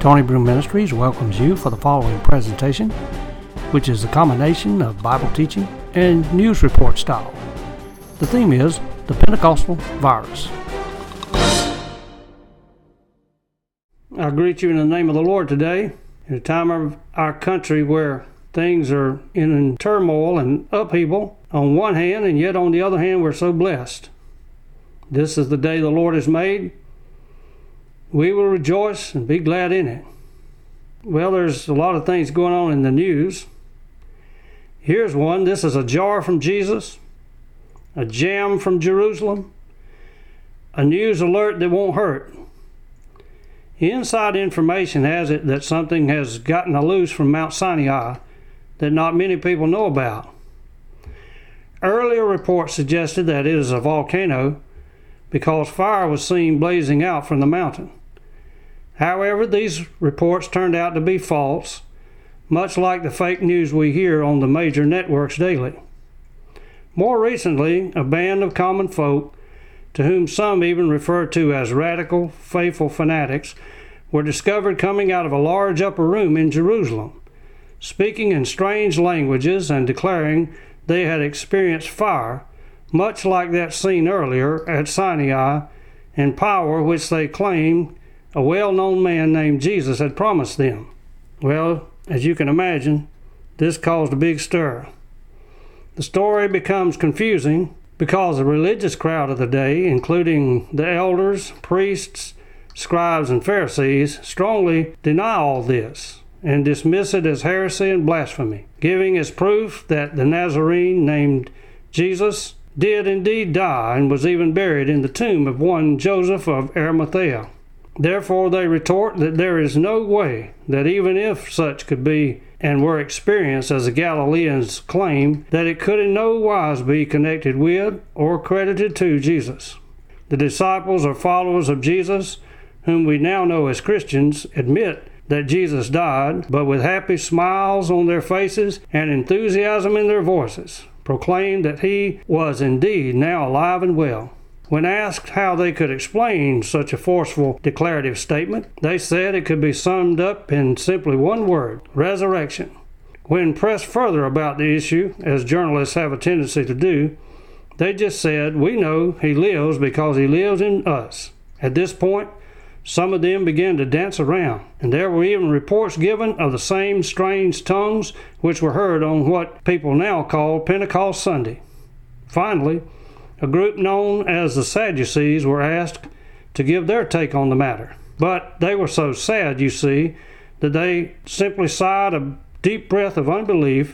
Tony Broom Ministries welcomes you for the following presentation, which is a combination of Bible teaching and news report style. The theme is the Pentecostal virus. I greet you in the name of the Lord today, in a time of our country where things are in turmoil and upheaval on one hand, and yet on the other hand we're so blessed. This is the day the Lord has made. We will rejoice and be glad in it. Well, there's a lot of things going on in the news. Here's one. This is a jar from Jesus, a jam from Jerusalem, a news alert that won't hurt. Inside information has it that something has gotten loose from Mount Sinai that not many people know about. Earlier reports suggested that it is a volcano because fire was seen blazing out from the mountain. However, these reports turned out to be false, much like the fake news we hear on the major networks daily. More recently, a band of common folk, to whom some even refer to as radical, faithful fanatics, were discovered coming out of a large upper room in Jerusalem, speaking in strange languages and declaring they had experienced fire, much like that seen earlier at Sinai, and power which they claimed a well-known man named Jesus had promised them. Well, as you can imagine, this caused a big stir. The story becomes confusing because the religious crowd of the day, including the elders, priests, scribes, and Pharisees, strongly deny all this and dismiss it as heresy and blasphemy, giving as proof that the Nazarene named Jesus did indeed die and was even buried in the tomb of one Joseph of Arimathea. Therefore they retort that there is no way that even if such could be and were experienced as the Galileans claim, that it could in no wise be connected with or credited to Jesus. The disciples or followers of Jesus, whom we now know as Christians, admit that Jesus died, but with happy smiles on their faces and enthusiasm in their voices, proclaim that he was indeed now alive and well. When asked how they could explain such a forceful declarative statement, they said it could be summed up in simply one word: resurrection. When pressed further about the issue, as journalists have a tendency to do, they just said, "We know he lives because he lives in us." At this point, some of them began to dance around, and there were even reports given of the same strange tongues which were heard on what people now call Pentecost Sunday. Finally, a group known as the Sadducees were asked to give their take on the matter. But they were so sad, you see, that they simply sighed a deep breath of unbelief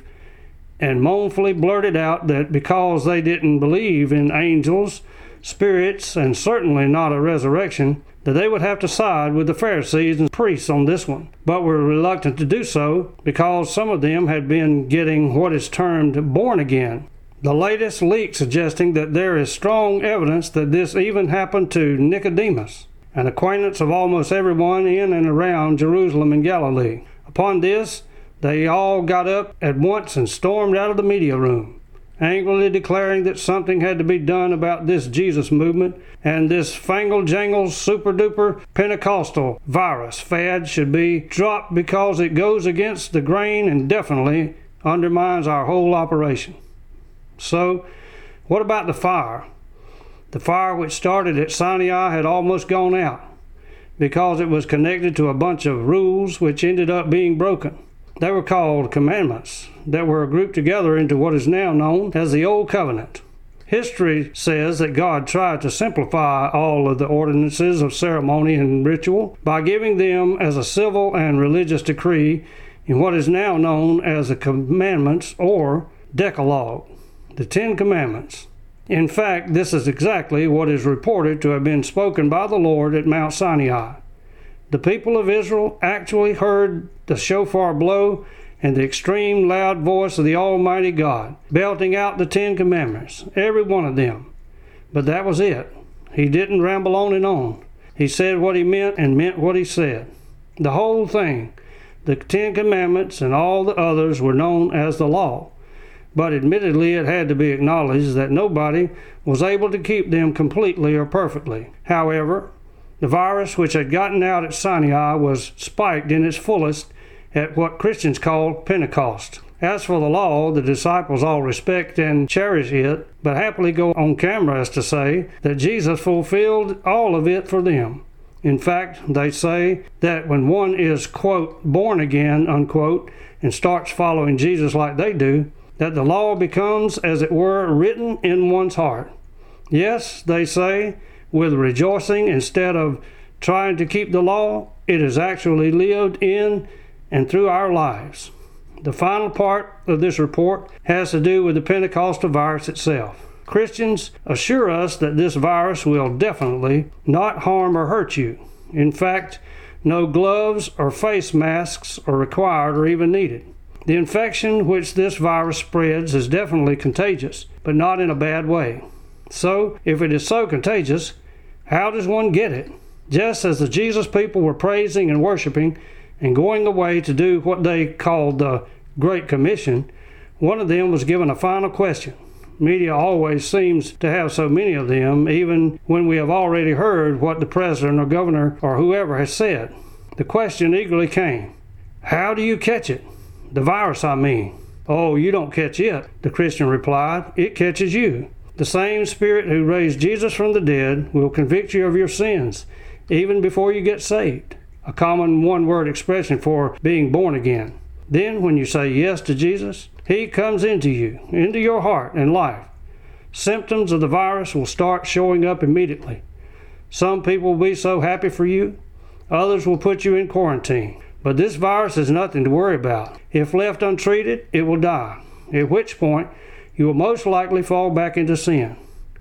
and mournfully blurted out that because they didn't believe in angels, spirits, and certainly not a resurrection, that they would have to side with the Pharisees and priests on this one, but were reluctant to do so because some of them had been getting what is termed born again. The latest leak suggesting that there is strong evidence that this even happened to Nicodemus, an acquaintance of almost everyone in and around Jerusalem and Galilee. Upon this, they all got up at once and stormed out of the media room, angrily declaring that something had to be done about this Jesus movement, and this fangle-jangle super-duper Pentecostal virus fad should be dropped because it goes against the grain and definitely undermines our whole operation. So, what about the fire? The fire which started at Sinai had almost gone out because it was connected to a bunch of rules which ended up being broken. They were called commandments that were grouped together into what is now known as the Old Covenant. History says that God tried to simplify all of the ordinances of ceremony and ritual by giving them as a civil and religious decree in what is now known as the Commandments or Decalogue, the Ten Commandments. In fact, this is exactly what is reported to have been spoken by the Lord at Mount Sinai. The people of Israel actually heard the shofar blow and the extreme loud voice of the Almighty God, belting out the Ten Commandments, every one of them. But that was it. He didn't ramble on and on. He said what he meant and meant what he said. The whole thing, the Ten Commandments and all the others, were known as the law. But admittedly, it had to be acknowledged that nobody was able to keep them completely or perfectly. However, The virus which had gotten out at Sinai was spiked in its fullest at what Christians call Pentecost. As for the law, the disciples all respect and cherish it, but happily go on camera as to say that Jesus fulfilled all of it for them. In fact, they say that when one is, quote, born again, unquote, and starts following Jesus like they do, that the law becomes, as it were, written in one's heart. Yes, they say, with rejoicing instead of trying to keep the law, it is actually lived in and through our lives. The final part of this report has to do with the Pentecostal virus itself. Christians assure us that this virus will definitely not harm or hurt you. In fact, no gloves or face masks are required or even needed. The infection which this virus spreads is definitely contagious, but not in a bad way. So, if it is so contagious, how does one get it? Just as the Jesus people were praising and worshiping and going away to do what they called the Great Commission, one of them was given a final question. Media always seems to have so many of them, even when we have already heard what the president or governor or whoever has said. The question eagerly came, how do you catch it? The virus, I mean. Oh, you don't catch it, the Christian replied. It catches you. The same Spirit who raised Jesus from the dead will convict you of your sins, even before you get saved. A common one-word expression for being born again. Then, when you say yes to Jesus, He comes into you, into your heart and life. Symptoms of the virus will start showing up immediately. Some people will be so happy for you, others will put you in quarantine. But this virus is nothing to worry about. If left untreated, it will die, at which point you will most likely fall back into sin.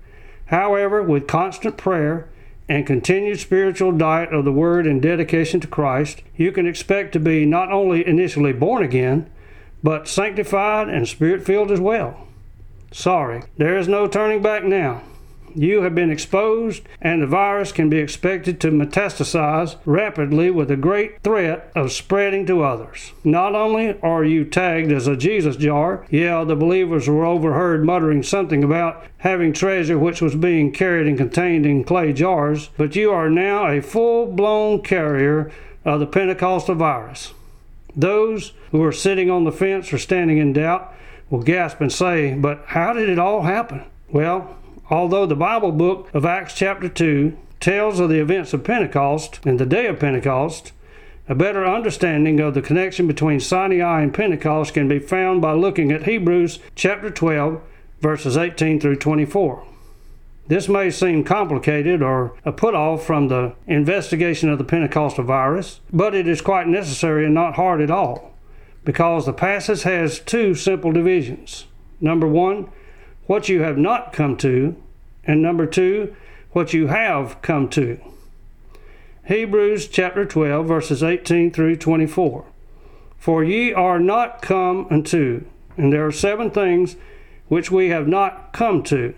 However, with constant prayer and continued spiritual diet of the Word and dedication to Christ, you can expect to be not only initially born again, but sanctified and Spirit-filled as well. Sorry, there is no turning back now. You have been exposed, and the virus can be expected to metastasize rapidly with a great threat of spreading to others. Not only are you tagged as a Jesus jar, the believers were overheard muttering something about having treasure which was being carried and contained in clay jars, but you are now a full-blown carrier of the Pentecostal virus. Those who are sitting on the fence or standing in doubt will gasp and say, but how did it all happen? Well, although the Bible book of Acts chapter 2 tells of the events of Pentecost and the day of Pentecost, a better understanding of the connection between Sinai and Pentecost can be found by looking at Hebrews chapter 12, verses 18 through 24. This may seem complicated or a put-off from the investigation of the Pentecostal virus, but it is quite necessary and not hard at all, because the passage has two simple divisions. Number one, what you have not come to, and number two, what you have come to. Hebrews chapter 12, verses 18 through 24. For ye are not come unto, and there are 7 things which we have not come to.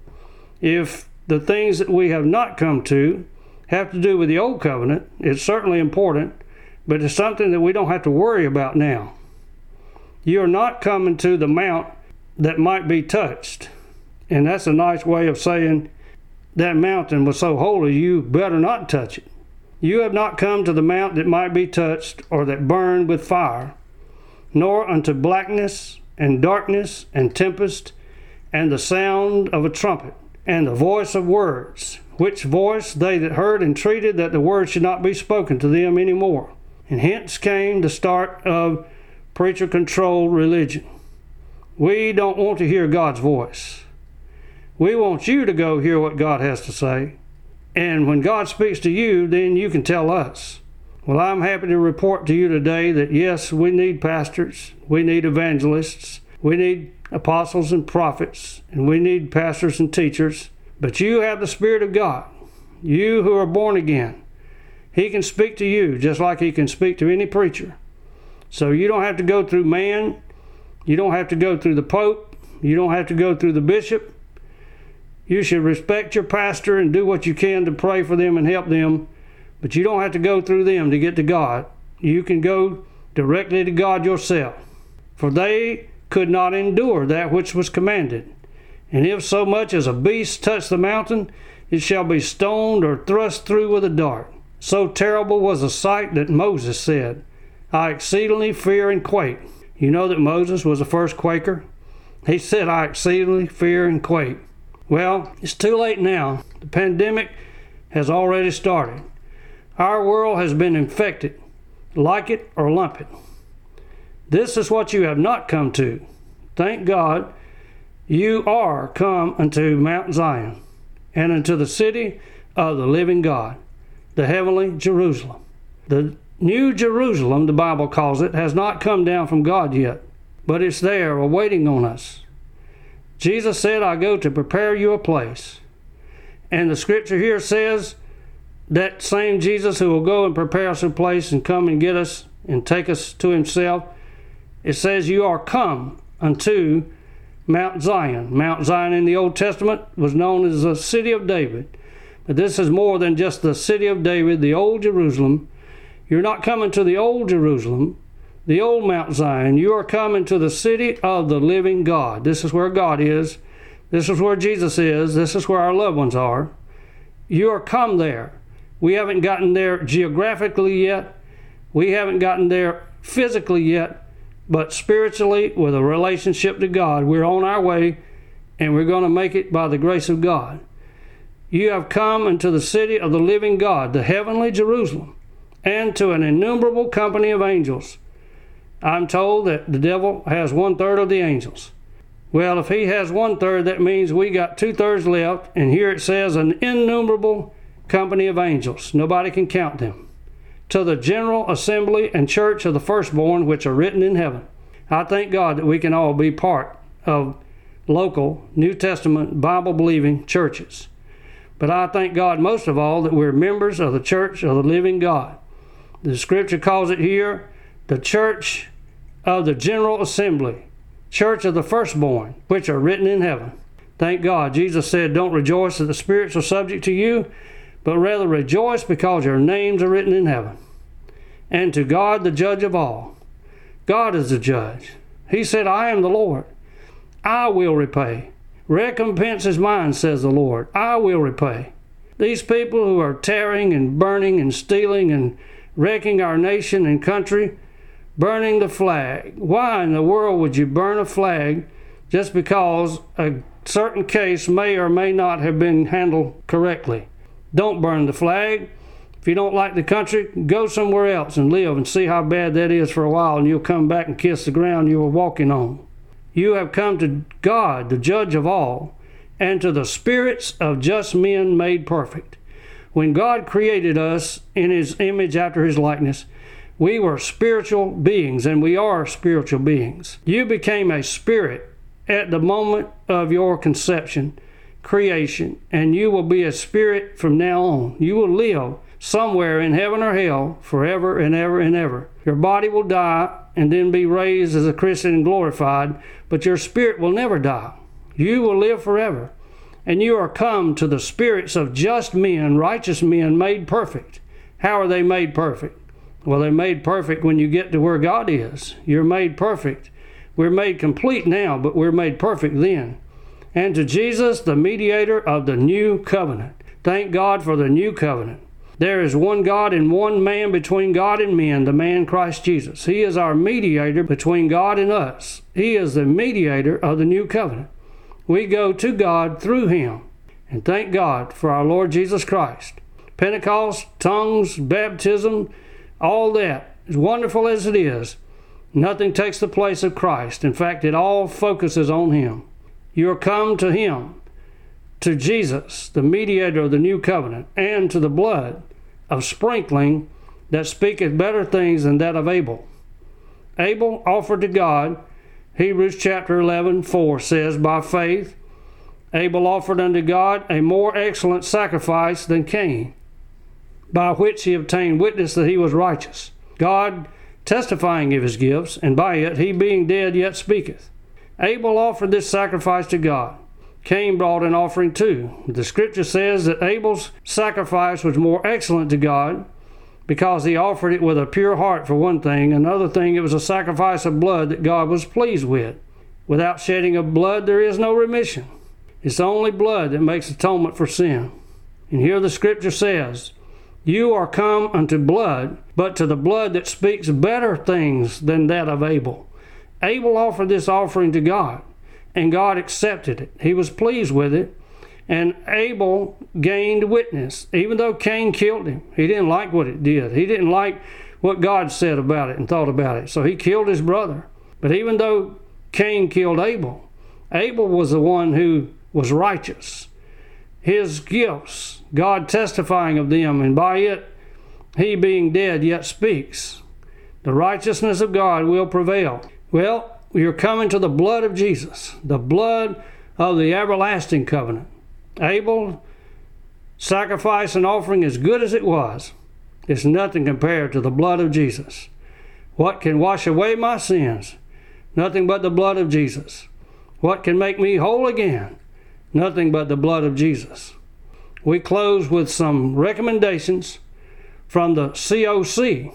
If the things that we have not come to have to do with the old covenant, it's certainly important, but it's something that we don't have to worry about now. You are not coming to the mount that might be touched. And that's a nice way of saying that mountain was so holy you better not touch it. You have not come to the mount that might be touched or that burned with fire, nor unto blackness and darkness and tempest and the sound of a trumpet and the voice of words, which voice they that heard entreated that the word should not be spoken to them any more. And hence came the start of preacher-controlled religion. We don't want to hear God's voice. We want you to go hear what God has to say. And when God speaks to you, then you can tell us. Well, I'm happy to report to you today that yes, we need pastors, we need evangelists, we need apostles and prophets, and we need pastors and teachers. But you have the Spirit of God. You who are born again. He can speak to you just like He can speak to any preacher. So you don't have to go through man. You don't have to go through the Pope. You don't have to go through the bishop. You should respect your pastor and do what you can to pray for them and help them. But you don't have to go through them to get to God. You can go directly to God yourself. For they could not endure that which was commanded. And if so much as a beast touched the mountain, it shall be stoned or thrust through with a dart. So terrible was the sight that Moses said, I exceedingly fear and quake. You know that Moses was the first Quaker? He said, I exceedingly fear and quake. Well, it's too late now. The pandemic has already started. Our world has been infected. Like it or lump it. This is what you have not come to. Thank God you are come unto Mount Zion, and unto the city of the living God, the heavenly Jerusalem. The New Jerusalem, the Bible calls it, has not come down from God yet, but it's there awaiting on us. Jesus said, I go to prepare you a place. And the scripture here says that same Jesus who will go and prepare us a place and come and get us and take us to himself, it says you are come unto Mount Zion. Mount Zion in the Old Testament was known as the city of David. But this is more than just the city of David, the old Jerusalem. You're not coming to the old Jerusalem, the old Mount Zion. You are coming to the city of the living God. This is where God is. This is where Jesus is. This is where our loved ones are. You are come there. We haven't gotten there geographically yet. We haven't gotten there physically yet. But spiritually, with a relationship to God, we're on our way, and we're going to make it by the grace of God. You have come into the city of the living God, the heavenly Jerusalem, and to an innumerable company of angels. I'm told that the devil has 1/3 of the angels. Well, if he has 1/3, that means we got 2/3 left, and here it says an innumerable company of angels. Nobody can count them. To the general assembly and church of the firstborn which are written in heaven. I thank God that we can all be part of local New Testament Bible-believing churches. But I thank God most of all that we're members of the church of the living God. The scripture calls it here the church of the general assembly, church of the firstborn, which are written in heaven. Thank God. Jesus said, don't rejoice that the spirits are subject to you, but rather rejoice because your names are written in heaven. And to God, the judge of all. God is the judge. He said, I am the Lord. I will repay. Recompense is mine, says the Lord. I will repay. These people who are tearing and burning and stealing and wrecking our nation and country, burning the flag. Why in the world would you burn a flag just because a certain case may or may not have been handled correctly? Don't burn the flag. If you don't like the country, go somewhere else and live and see how bad that is for a while, and you'll come back and kiss the ground you were walking on. You have come to God, the judge of all, and to the spirits of just men made perfect. When God created us in his image after his likeness, we were spiritual beings, and we are spiritual beings. You became a spirit at the moment of your conception, creation, and you will be a spirit from now on. You will live somewhere in heaven or hell forever and ever and ever. Your body will die and then be raised as a Christian and glorified, but your spirit will never die. You will live forever. And you are come to the spirits of just men, righteous men made perfect. How are they made perfect? Well, they're made perfect when you get to where God is. You're made perfect. We're made complete now, but we're made perfect then. And to Jesus, the mediator of the new covenant. Thank God for the new covenant. There is one God and one man between God and men, the man Christ Jesus. He is our mediator between God and us. He is the mediator of the new covenant. We go to God through him. And thank God for our Lord Jesus Christ. Pentecost, tongues, baptism, all that, as wonderful as it is, nothing takes the place of Christ. In fact, it all focuses on him. You are come to him, to Jesus, the mediator of the new covenant, and to the blood of sprinkling that speaketh better things than that of Abel. Abel offered to God, Hebrews chapter 11:4 says, by faith, Abel offered unto God a more excellent sacrifice than Cain, by which he obtained witness that he was righteous, God testifying of his gifts, and by it he being dead yet speaketh. Abel offered this sacrifice to God. Cain brought an offering too. The scripture says that Abel's sacrifice was more excellent to God because he offered it with a pure heart, for one thing. Another thing, it was a sacrifice of blood that God was pleased with. Without shedding of blood, there is no remission. It's only blood that makes atonement for sin. And here the scripture says, "You are come unto blood, but to the blood that speaks better things than that of Abel." Abel offered this offering to God, and God accepted it. He was pleased with it, and Abel gained witness. Even though Cain killed him, he didn't like what it did. He didn't like what God said about it and thought about it, so he killed his brother. But even though Cain killed Abel, Abel was the one who was righteous. His gifts, God testifying of them, and by it he being dead yet speaks. The righteousness of God will prevail. Well, you're coming to the blood of Jesus, the blood of the everlasting covenant. Abel's sacrifice and offering, as good as it was, is nothing compared to the blood of Jesus. What can wash away my sins? Nothing but the blood of Jesus. What can make me whole again? Nothing but the blood of Jesus. We close with some recommendations from the COC,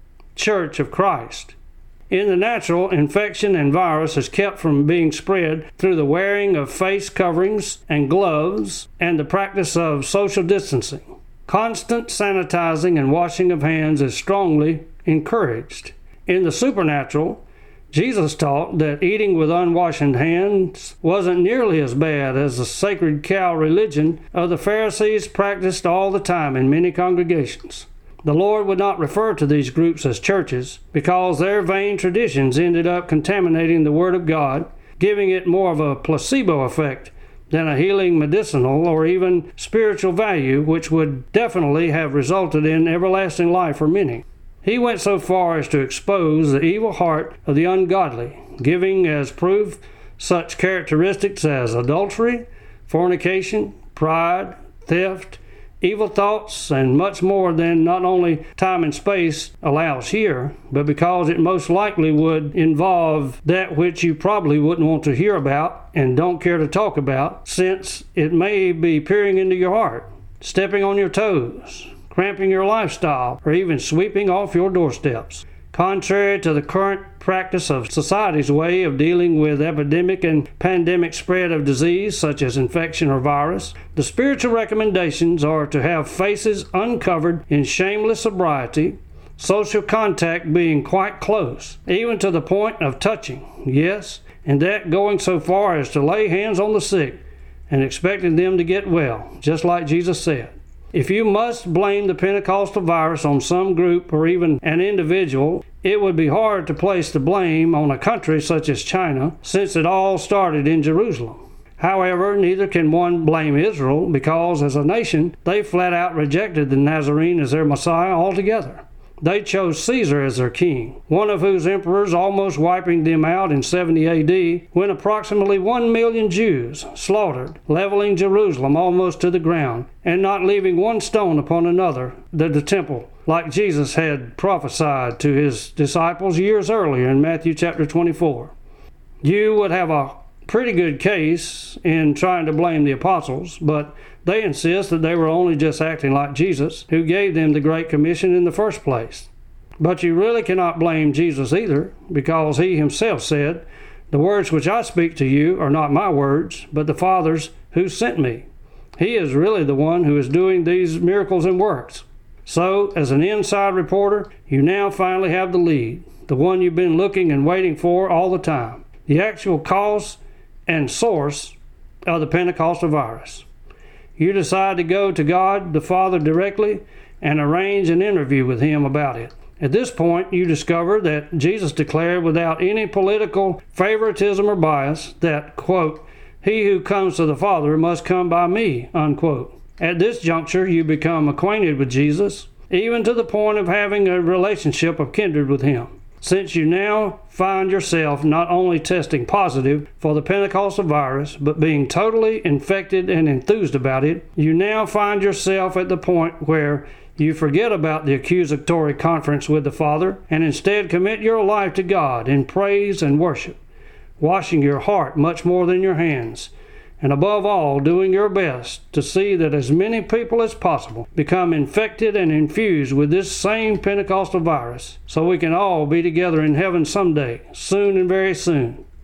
Church of Christ. In the natural, infection and virus is kept from being spread through the wearing of face coverings and gloves and the practice of social distancing. Constant sanitizing and washing of hands is strongly encouraged. In the supernatural, Jesus taught that eating with unwashed hands wasn't nearly as bad as the sacred cow religion of the Pharisees practiced all the time in many congregations. The Lord would not refer to these groups as churches because their vain traditions ended up contaminating the Word of God, giving it more of a placebo effect than a healing, medicinal, or even spiritual value, which would definitely have resulted in everlasting life for many. He went so far as to expose the evil heart of the ungodly, giving as proof such characteristics as adultery, fornication, pride, theft, evil thoughts, and much more than not only time and space allows here, but because it most likely would involve that which you probably wouldn't want to hear about and don't care to talk about, since it may be peering into your heart, stepping on your toes, cramping your lifestyle, or even sweeping off your doorsteps. Contrary to the current practice of society's way of dealing with epidemic and pandemic spread of disease such as infection or virus, the spiritual recommendations are to have faces uncovered in shameless sobriety, social contact being quite close, even to the point of touching, yes, and that going so far as to lay hands on the sick and expecting them to get well, just like Jesus said. If you must blame the Pentecostal virus on some group or even an individual, it would be hard to place the blame on a country such as China, since it all started in Jerusalem. However, neither can one blame Israel, because as a nation, they flat out rejected the Nazarene as their Messiah altogether. They chose Caesar as their king, one of whose emperors almost wiping them out in 70 AD, when approximately 1 million Jews slaughtered, leveling Jerusalem almost to the ground, and not leaving one stone upon another, the temple, like Jesus had prophesied to his disciples years earlier in Matthew chapter 24. You would have a pretty good case in trying to blame the apostles, but they insist that they were only just acting like Jesus, who gave them the Great Commission in the first place. But you really cannot blame Jesus either, because he himself said, "The words which I speak to you are not my words, but the Father's who sent me." He is really the one who is doing these miracles and works. So, as an inside reporter, you now finally have the lead, the one you've been looking and waiting for all the time, the actual cause and source of the Pentecostal virus. You decide to go to God the Father directly and arrange an interview with him about it. At this point, you discover that Jesus declared without any political favoritism or bias that, quote, "He who comes to the Father must come by me," unquote. At this juncture, you become acquainted with Jesus, even to the point of having a relationship of kindred with him. Since you now find yourself not only testing positive for the Pentecostal virus, but being totally infected and enthused about it, you now find yourself at the point where you forget about the accusatory conference with the Father and instead commit your life to God in praise and worship, washing your heart much more than your hands, and above all, doing your best to see that as many people as possible become infected and infused with this same Pentecostal virus, so we can all be together in heaven someday, soon and very soon.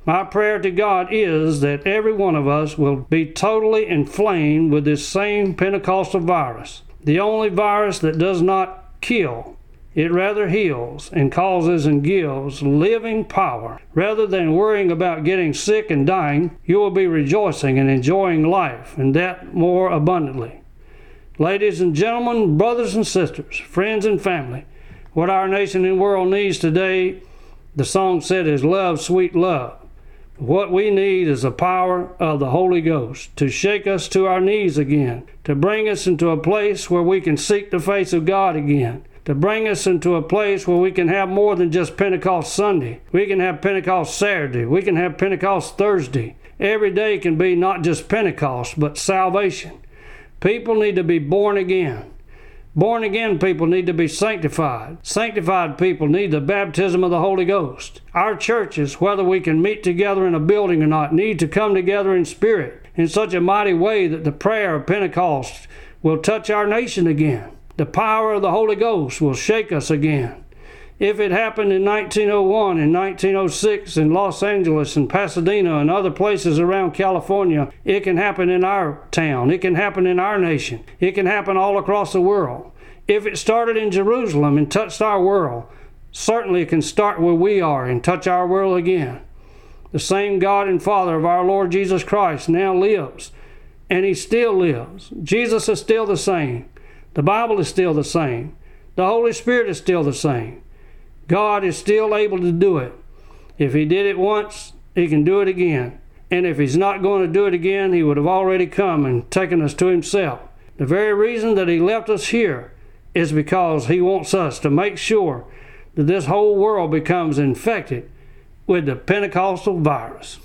My prayer to God is that every one of us will be totally inflamed with this same Pentecostal virus, the only virus that does not kill. It rather heals and causes and gives living power. Rather than worrying about getting sick and dying, you will be rejoicing and enjoying life, and that more abundantly. Ladies and gentlemen, brothers and sisters, friends and family, what our nation and world needs today, the song said, is love, sweet love. What we need is the power of the Holy Ghost to shake us to our knees again, to bring us into a place where we can seek the face of God again, to bring us into a place where we can have more than just Pentecost Sunday. We can have Pentecost Saturday. We can have Pentecost Thursday. Every day can be not just Pentecost, but salvation. People need to be born again. Born again people need to be sanctified. Sanctified people need the baptism of the Holy Ghost. Our churches, whether we can meet together in a building or not, need to come together in spirit in such a mighty way that the prayer of Pentecost will touch our nation again. The power of the Holy Ghost will shake us again. If it happened in 1901 and 1906 in Los Angeles and Pasadena and other places around California, it can happen in our town. It can happen in our nation. It can happen all across the world. If it started in Jerusalem and touched our world, certainly it can start where we are and touch our world again. The same God and Father of our Lord Jesus Christ now lives, and He still lives. Jesus is still the same. The Bible is still the same. The Holy Spirit is still the same. God is still able to do it. If He did it once, He can do it again. And if He's not going to do it again, He would have already come and taken us to Himself. The very reason that He left us here is because He wants us to make sure that this whole world becomes infected with the Pentecostal virus.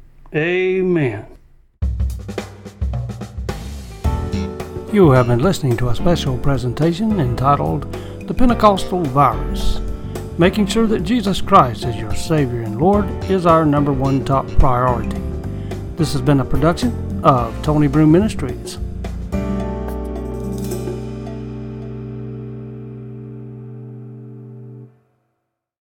Amen. You have been listening to a special presentation entitled The Pentecostal Virus. Making sure that Jesus Christ is your Savior and Lord is our number one top priority. This has been a production of Tony Broom Ministries.